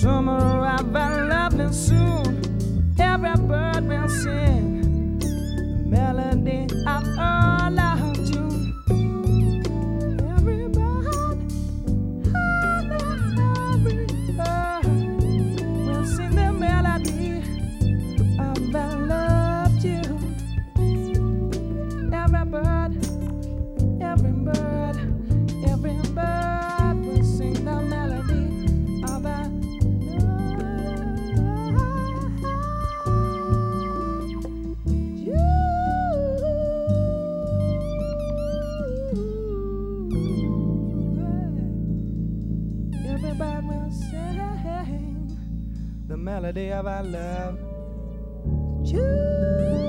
summer of our love, and soon every bird will sing the melody of our love tune. Every bird, every bird will sing the melody of our love tune. Every bird, every bird, every bird will sing the melody of our everybody will sing the melody of our love. Choo.